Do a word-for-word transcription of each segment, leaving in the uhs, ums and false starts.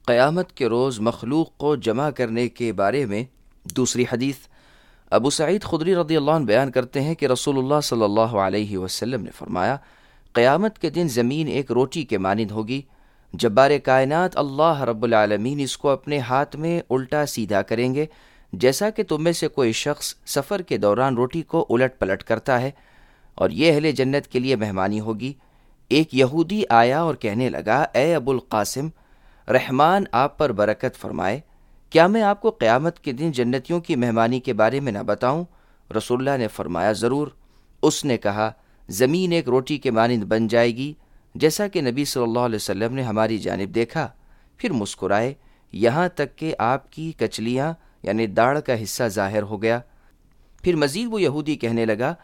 قیامت کے روز مخلوق کو جمع کرنے کے بارے میں دوسری حدیث، ابو سعید خدری رضی اللہ عنہ بیان کرتے ہیں کہ رسول اللہ صلی اللہ علیہ وسلم نے فرمایا، قیامت کے دن زمین ایک روٹی کے مانند ہوگی، جبار کائنات اللہ رب العالمین اس کو اپنے ہاتھ میں الٹا سیدھا کریں گے، جیسا کہ تم میں سے کوئی شخص سفر کے دوران روٹی کو الٹ پلٹ کرتا ہے، اور یہ اہل جنت کے لیے مہمانی ہوگی۔ ایک یہودی آیا اور کہنے لگا، اے ابو القاسم، رحمان آپ پر برکت فرمائے، کیا میں آپ کو قیامت کے دن جنتیوں کی مہمانی کے بارے میں نہ بتاؤں؟ رسول اللہ نے فرمایا، ضرور۔ اس نے کہا، زمین ایک روٹی کے مانند بن جائے گی، جیسا کہ نبی صلی اللہ علیہ وسلم نے ہماری جانب دیکھا، پھر مسکرائے، یہاں تک کہ آپ کی کچلیاں یعنی داڑھ کا حصہ ظاہر ہو گیا۔ پھر مزید وہ یہودی کہنے لگا،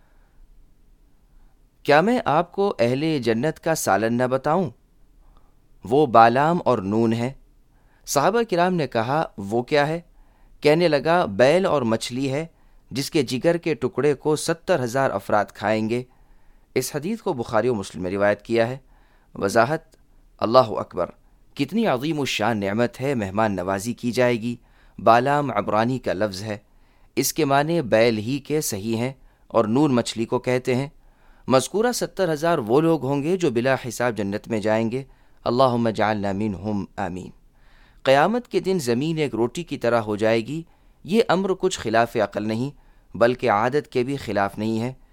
کیا میں آپ کو اہل جنت کا سالن نہ بتاؤں؟ وہ بالام اور نون ہے۔ صحابہ کرام نے کہا، وہ کیا ہے؟ کہنے لگا، بیل اور مچھلی ہے، جس کے جگر کے ٹکڑے کو ستر ہزار افراد کھائیں گے۔ اس حدیث کو بخاری و مسلم میں روایت کیا ہے۔ وضاحت، اللہ اکبر، کتنی عظیم الشان نعمت ہے، مہمان نوازی کی جائے گی۔ بالام عبرانی کا لفظ ہے، اس کے معنی بیل ہی کے صحیح ہیں، اور نون مچھلی کو کہتے ہیں۔ مذکورہ ستر ہزار وہ لوگ ہوں گے جو بلا حساب جنت میں جائیں گے۔ اللہم اجعلنا منہم، آمین۔ قیامت کے دن زمین ایک روٹی کی طرح ہو جائے گی، یہ امر کچھ خلاف عقل نہیں بلکہ عادت کے بھی خلاف نہیں ہے۔